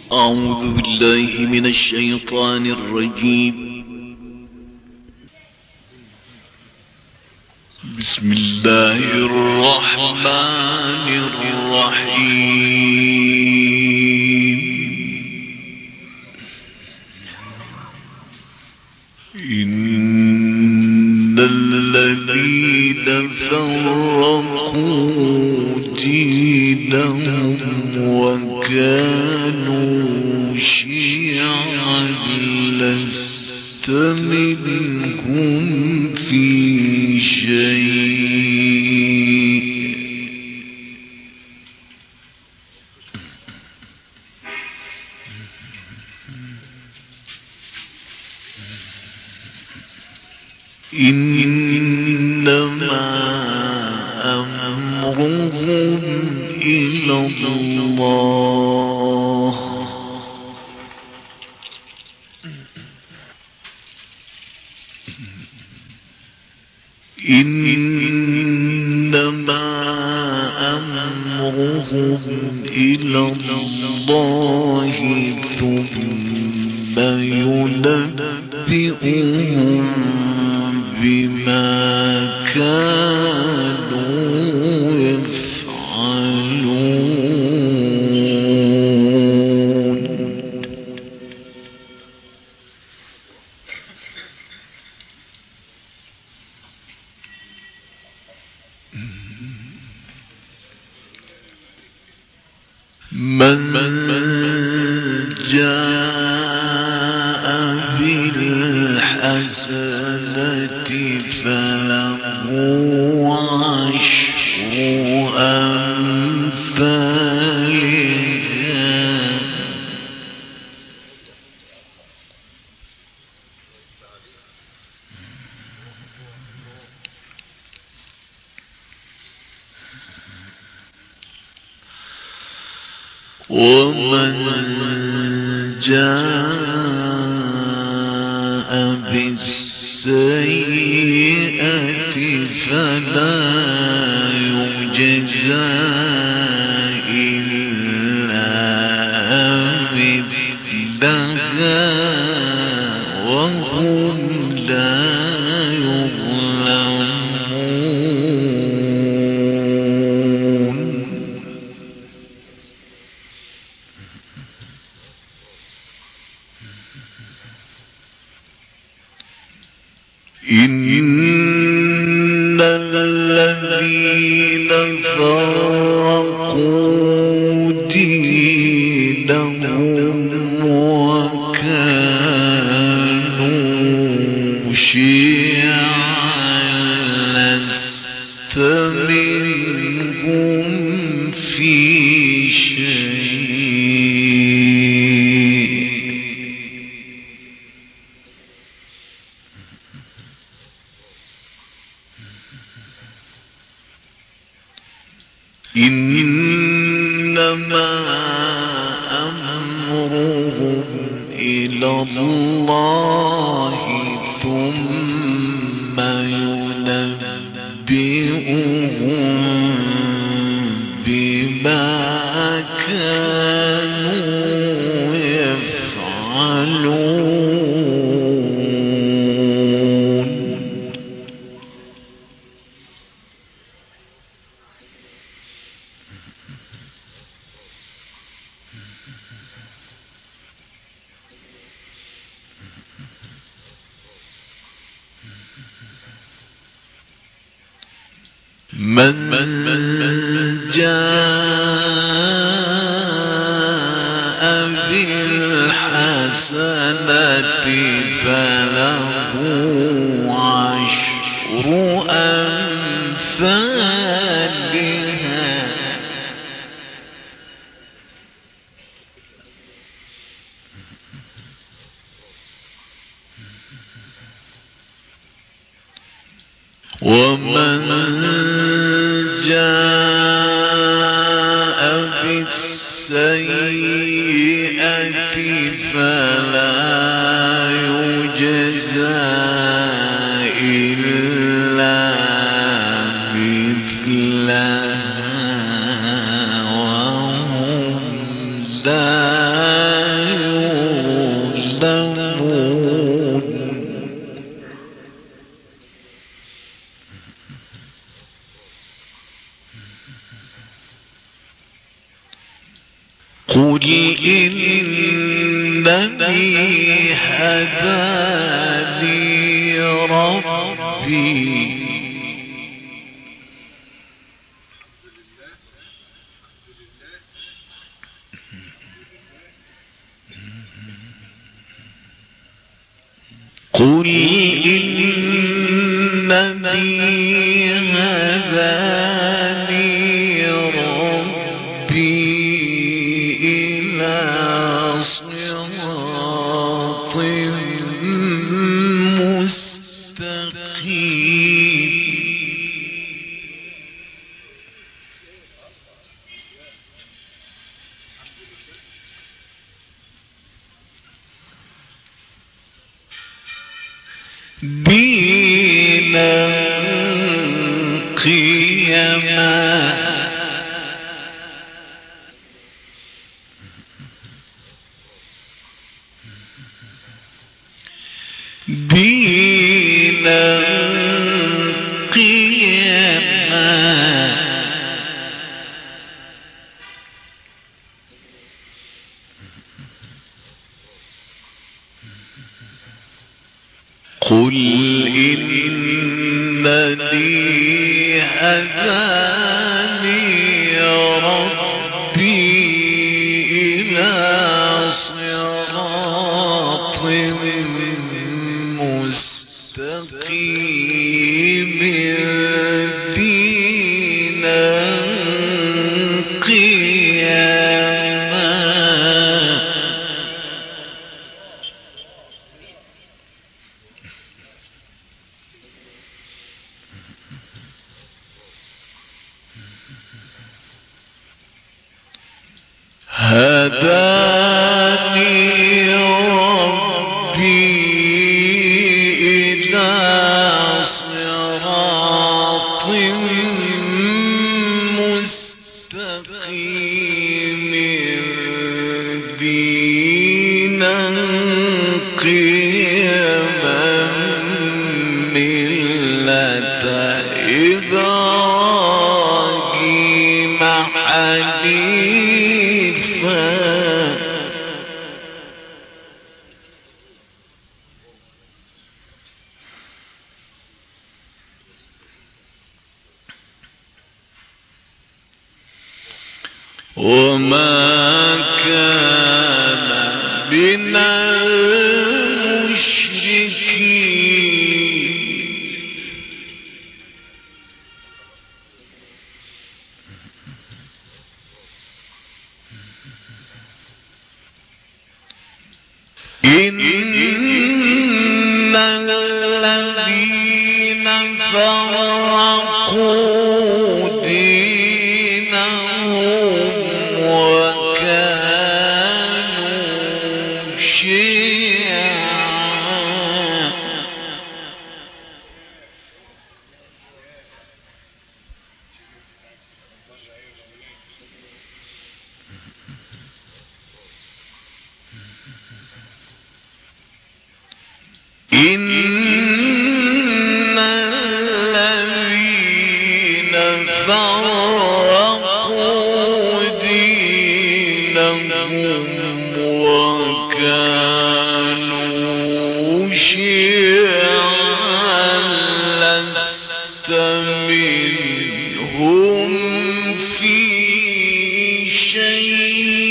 أعوذ بالله من الشيطان الرجيم. بسم الله الرحمن الرحيم. إن الذين فرقوا دينهم وكانوا شيعا لست منهم في شيء إنما أمرهم إلى الله إنما أمرهم إلى الله ثم ينبئهم بما كانوا يفعلون. من جاء بالحسنة فله عشر أمثالها ومن جاء بالسيئة فلا يجزى إلا مثلها وهم لا إن الذين فرقوا دينهم وكانوا شيعا لست منهم في شيء إنما أمرهم إلى الله ثم ينبئهم بما كانوا يفعلون. من جاء بالحسنة فله عشر أمثالها ومن جاء بالسيئة فلا يجزى إلا مثلها وهم لا قل إنني هداني ربي قل إنني هداني ربي إلى صراط مستقيم دينا قيما دينا قيما قل إنني هداني ربي إلى صراط مستقيم دينا قيما هداني ربي إلى صراط مستقيم دينا قيما ملة إبراهيم حنيفا وما كان من المشركين إن الذين فرقوا دينهم وكانوا شيعا إن الذين فرقوا دينهم وكانوا شيعا لست منهم في شيء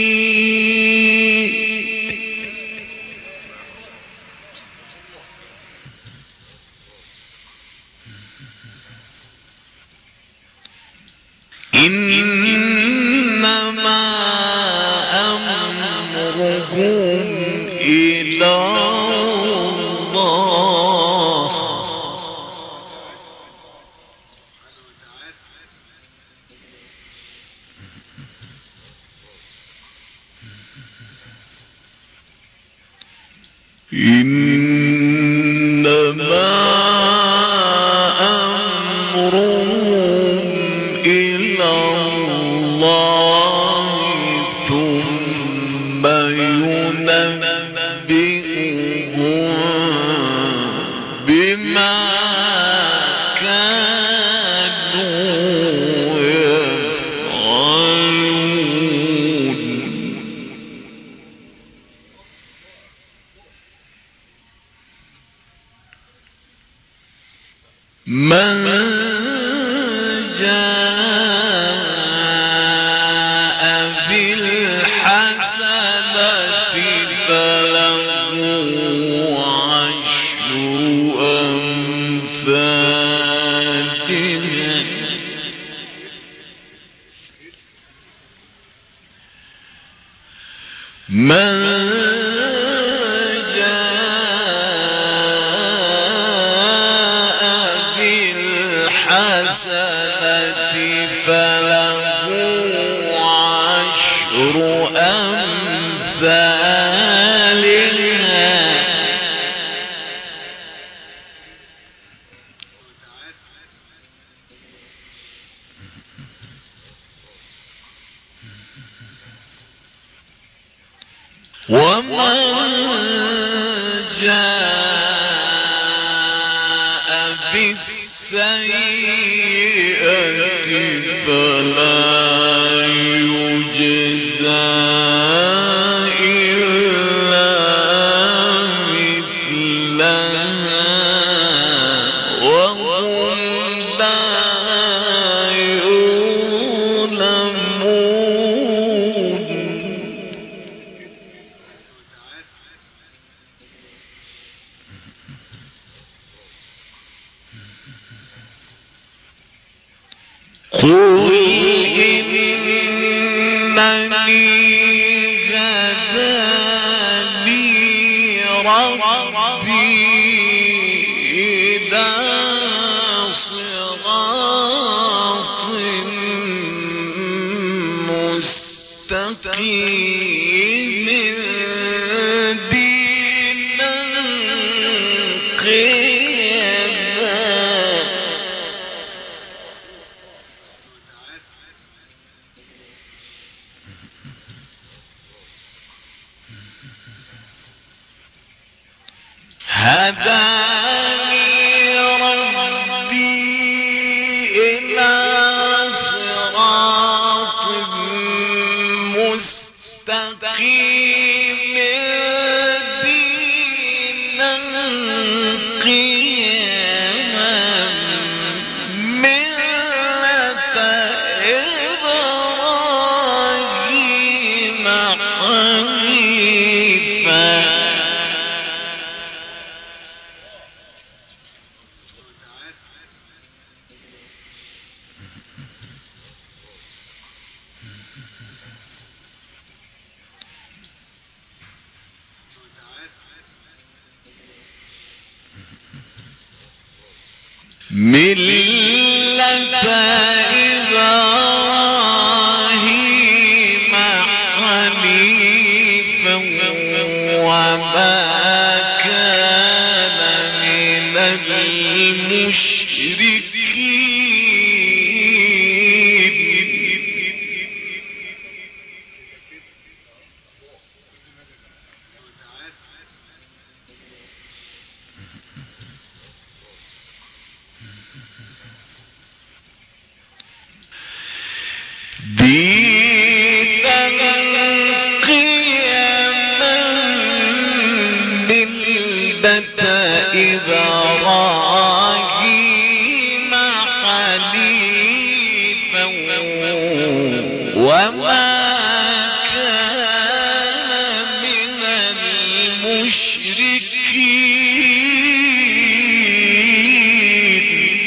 إنما أمرهم إلى الله إنما أمرهم إلى الله ثم ينبئهم بما كانوا يفعلون من جاء بالحسنة فله عشر أمثالها من فله عشر أمثالها ومن جاء بالسيئة فلا يجزى إلا مثلها وهم لا يظلمون قل إنني هداني ربي إلى صراط مستقيم دينا قيما هداني ربي إلى صراط مستقيم دينا قيما ملة إبراهيم حنيفا ملة إبراهيم حنيفا وما كان من المشركين دينا قيما ملة إبراهيم حنيفا وما كان من المشركين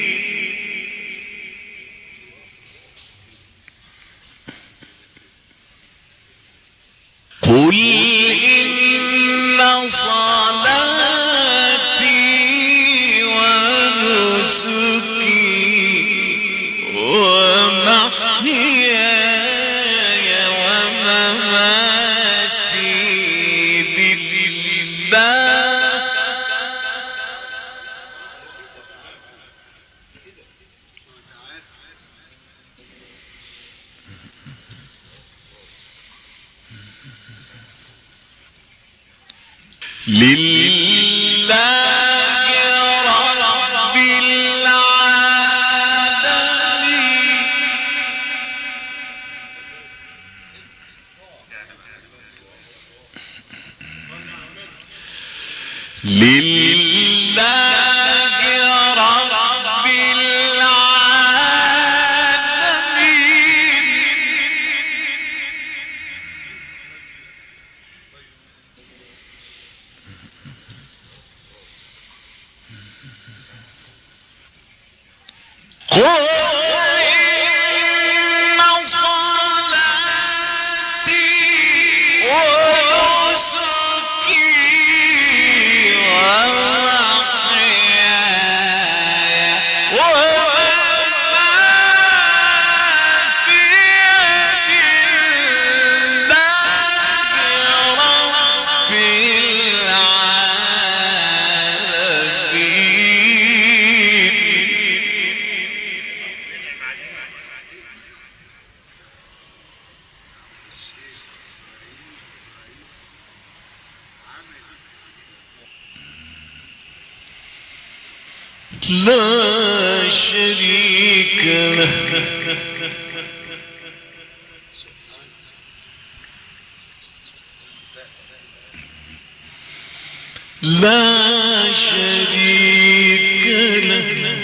قل إن صلاتي ونسكي ومحياي ومماتي لله رب العالمين لله رب لا شريك له لا شريك له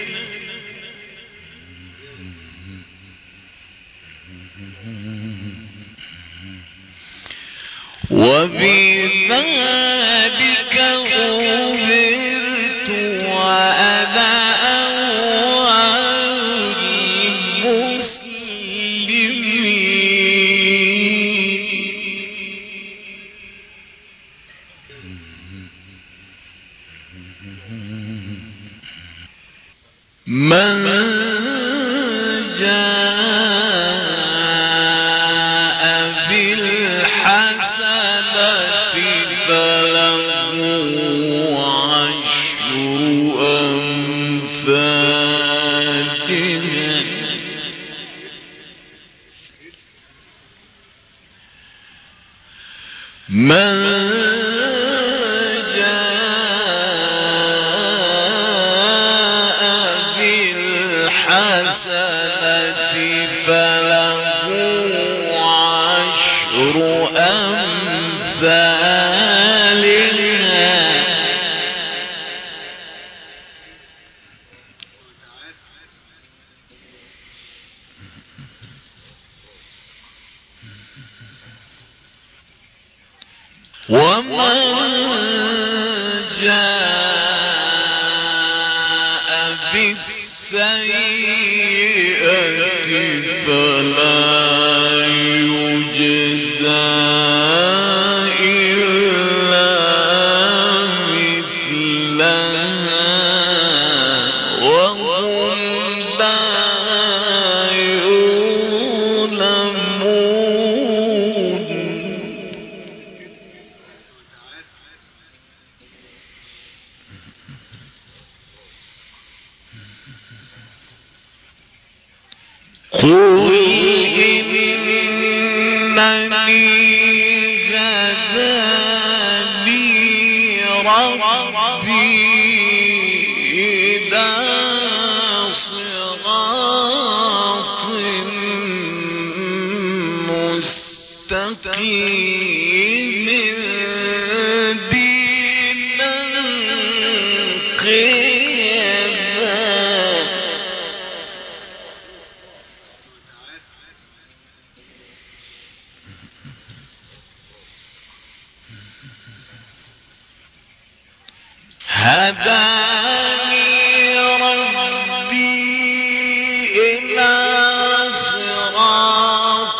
وبذلك أمرت وأنا أول المسلمين من جاء بالحسنة فله عشر أمثالها من فله عشر أمثالها ومن جاء بالسيئة فلا يجزى إلا مثلها وهم لا يظلمون قل إنني هداني ربي إلى صراط مستقيم دينا قيما هداني ربي إلى صراط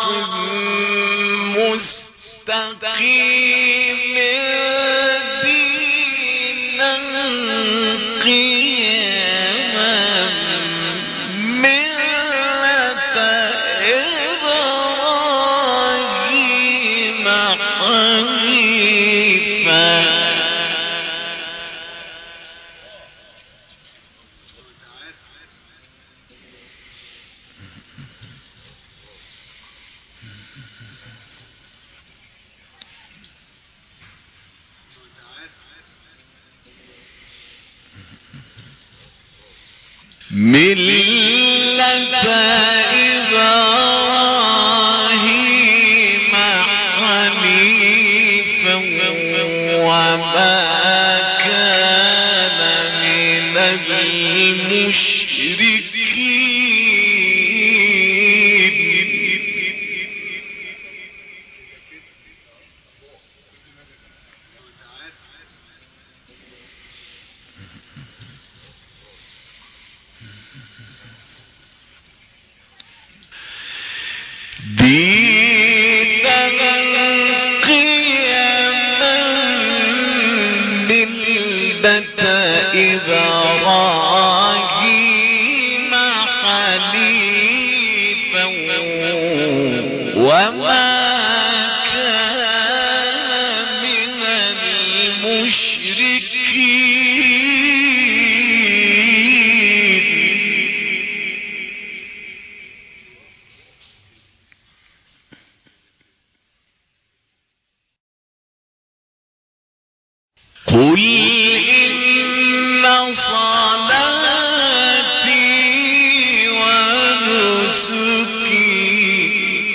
مستقيم دينا قيما ملة إبراهيم حنيفا ملة إبراهيم حنيفا وما كان من المشركين إبراهيم حنيفا وما كان من المشركين. قل إن صلاتي ونسكي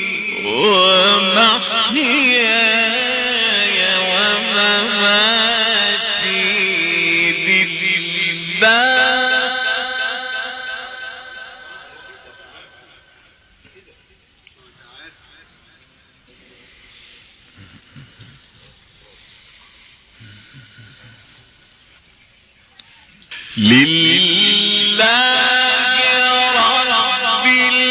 ومحياي ومماتي لله رب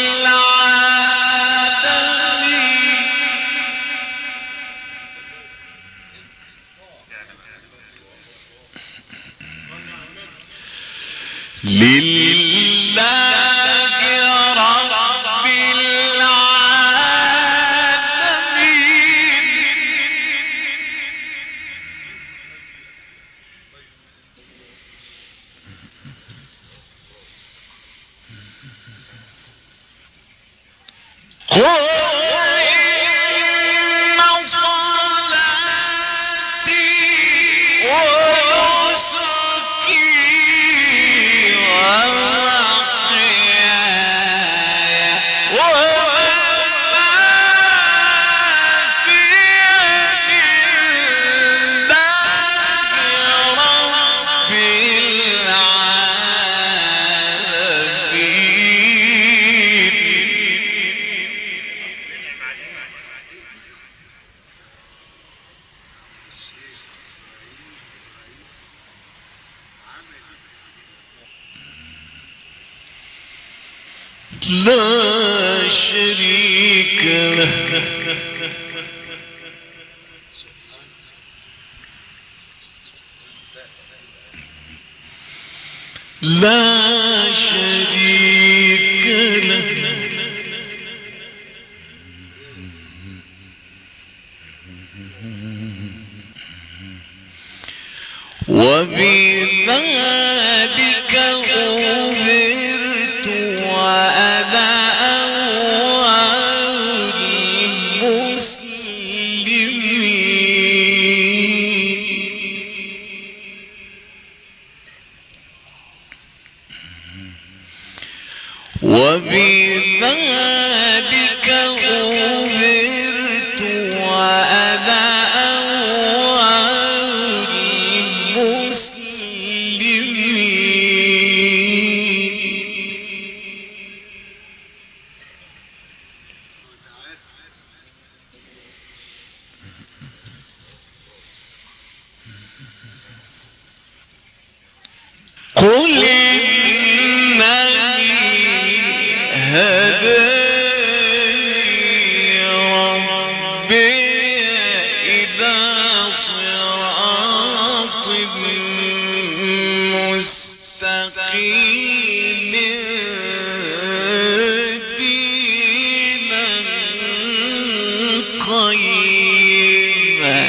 العالمين. لله رب العالمين. قل إن صلاتي ونسكي ومحياي ومماتي لله رب لا شريك له. لا شريك له. وبذلك أمرت وأنا أول المسلمين. وبذلك أمرت وأنا أول المسلمين. قل إنني هداني ربي إلى صراط مستقيم دينا قيما.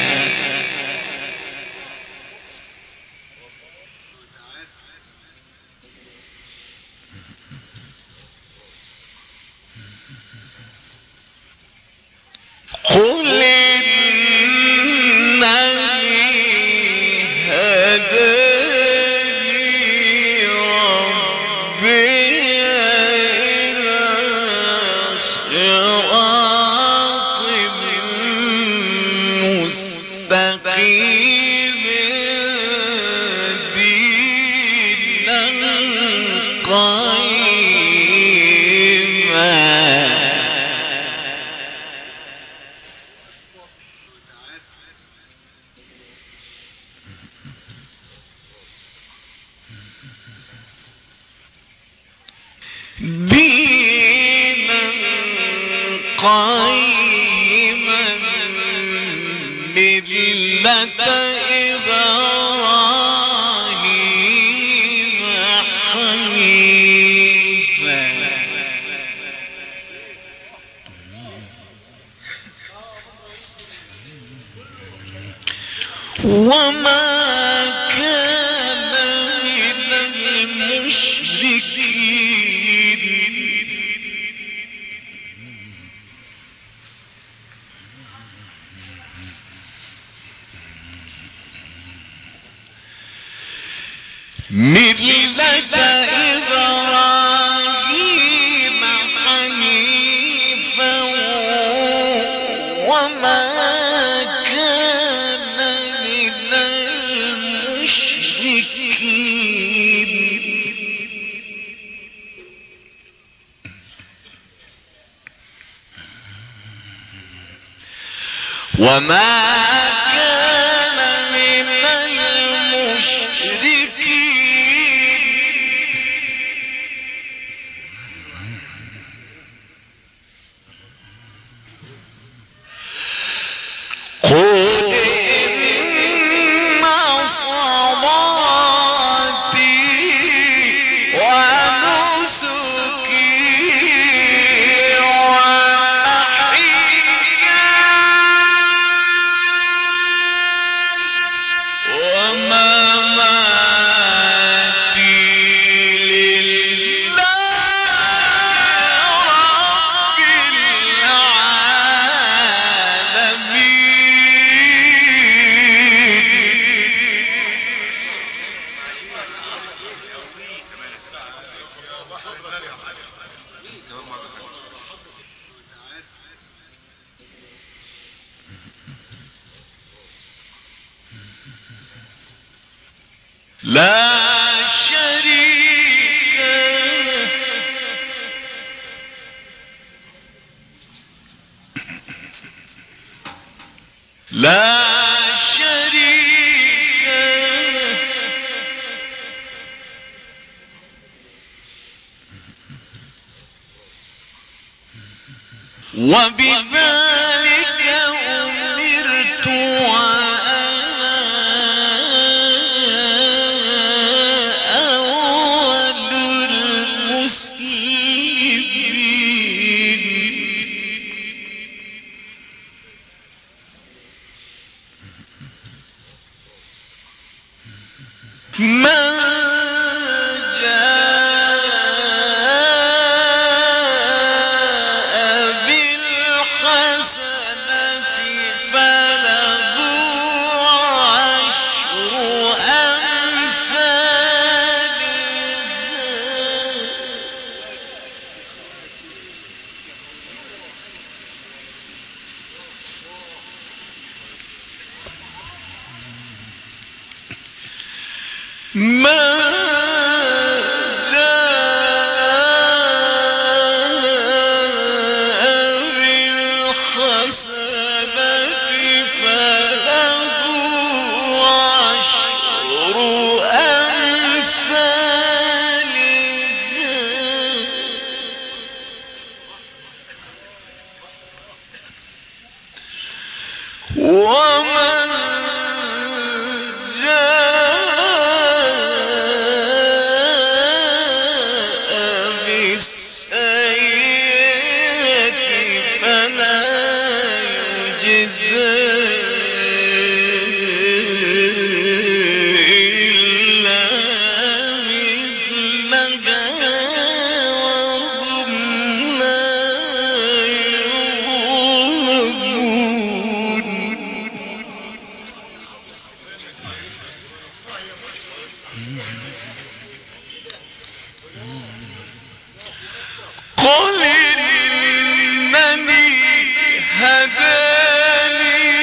قل إنني هداني ربي إلى صراط مستقيم قيما ملة إبراهيم حنيفا وما كان من المشركين ملة إبراهيم حنيفا وما كان من المشركين وما كان من قل إن صلاتي ونسكي ومحياي ومماتي لله رب لا شريك لا شريك وبذلك أمرت من جاء بالحسنة فله عشر أمثالها من جاء بالحسنة فله عشر أمثالها ومن قل إنني هداني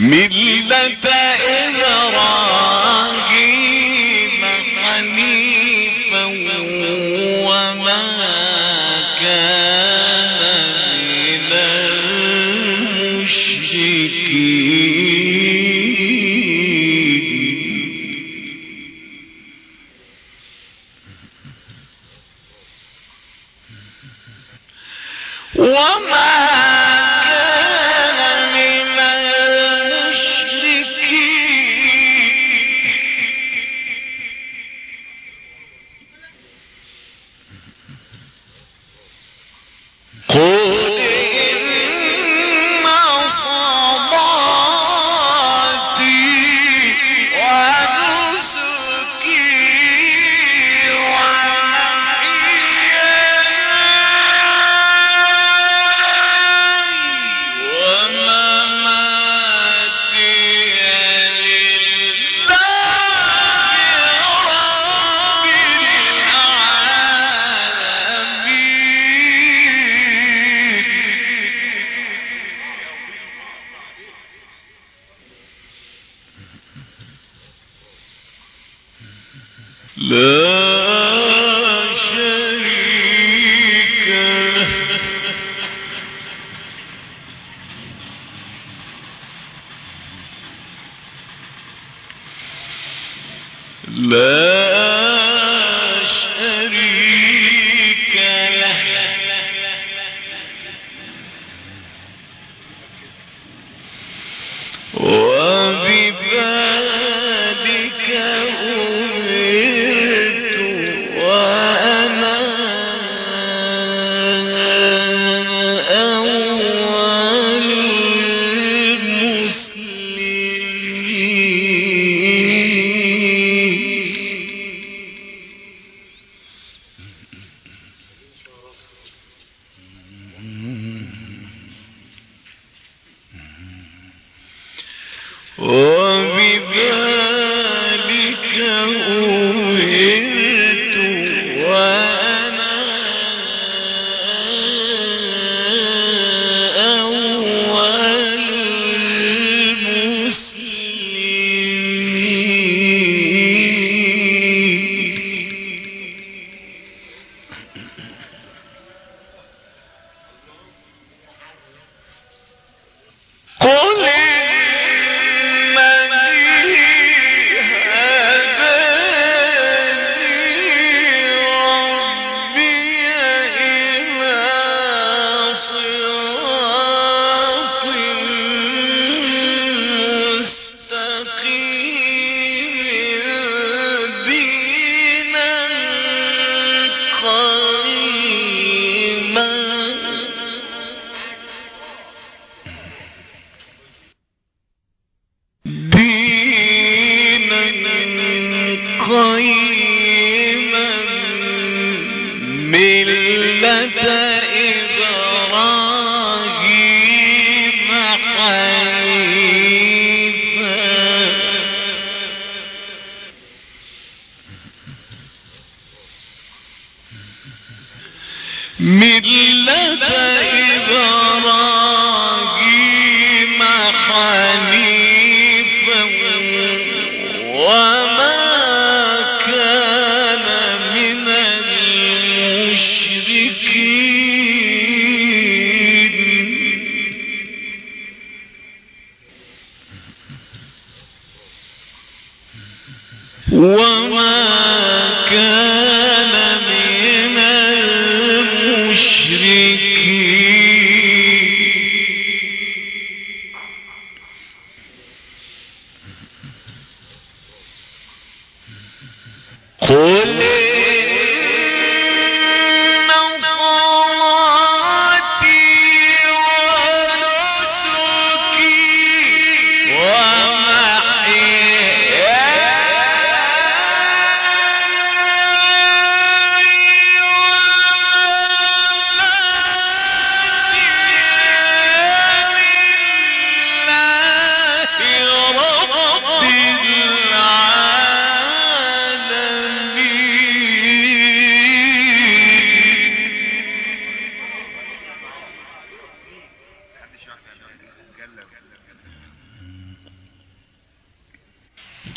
ملة إبراهيم حنيفا وما كان من المشركين وما العالمين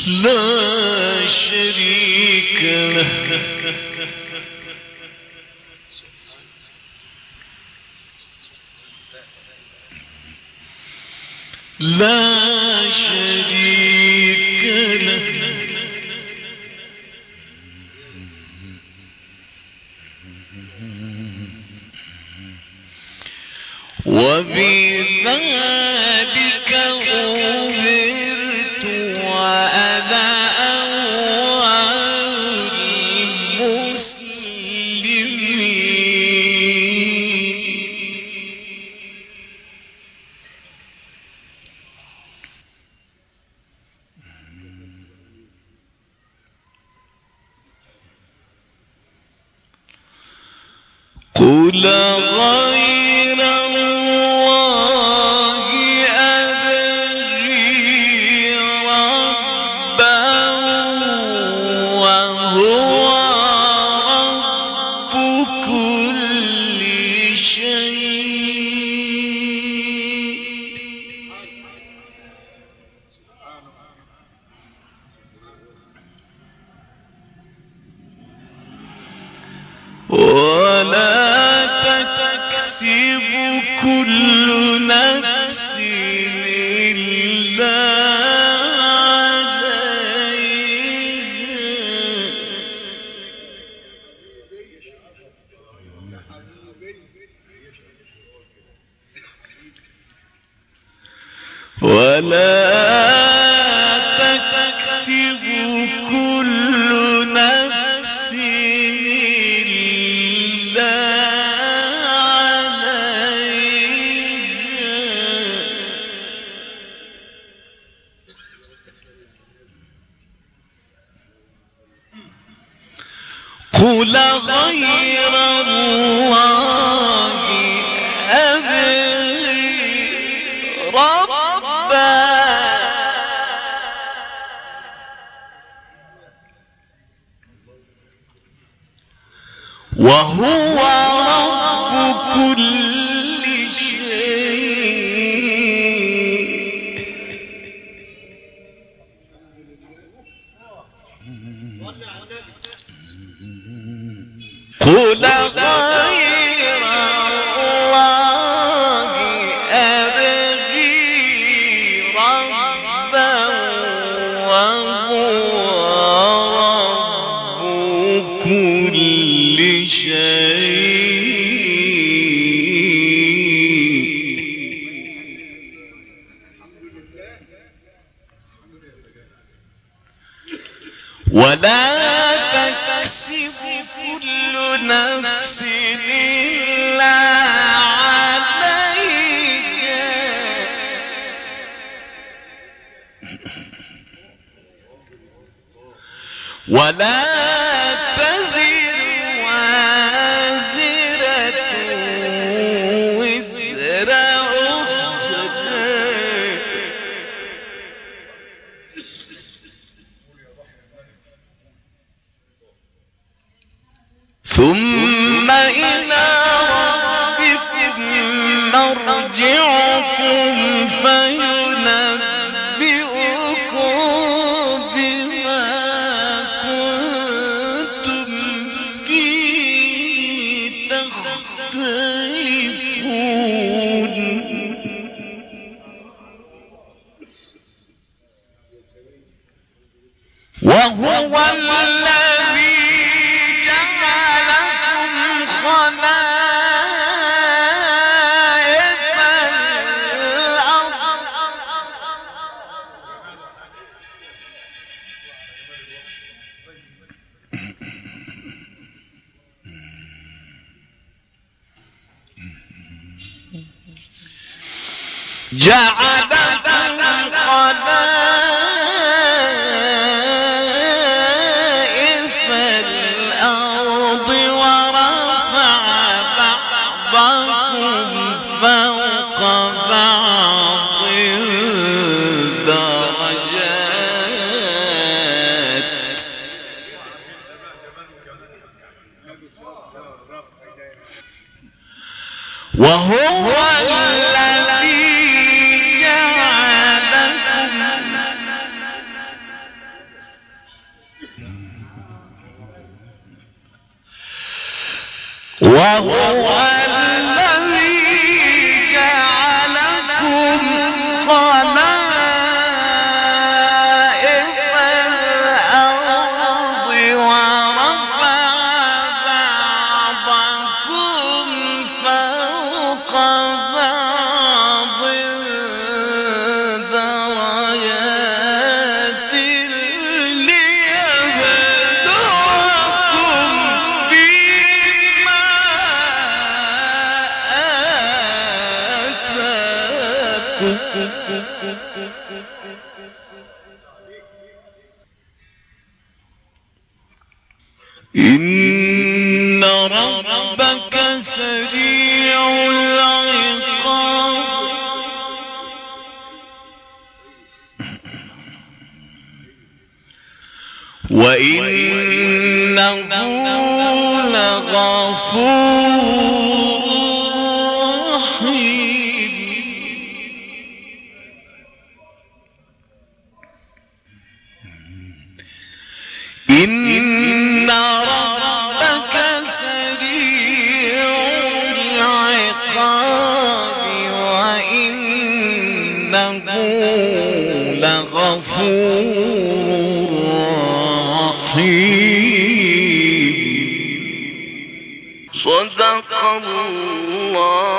لا شريك له لا شريك له وبذلك أمرت وأنا أول المسلمين. قل غير الله أبغي ربا وهو رب كل شيء ولا تكسب كل نفس إلا عليها ولا تكسب كل نفس إلا قل غير الله أبغي ربا وهو رب كل شيء. قل غير الله أبغي ربا وهو رب كل شيء. ولا تكسب كل نفس إلا عليها ولا تزر وازرة وزر أخرى ثم إلى ربكم مرجعكم فينبئكم بما كنتم فيه تختلفون. وهو الذي جعلكم خلائف الأرض جعلكم خلائف الأرض ورفع بعضكم فوق بعض درجات وهو الذي جعلكم وهو الذي جعلكم خلائف الأرض ورفع بعضكم فوق بعض درجات ليبلوكم فيما إن ربك سريع العقاب وإنه لغفور رحيم إن ربك سريع العقاب وإنه لغفور رحيم. صدق الله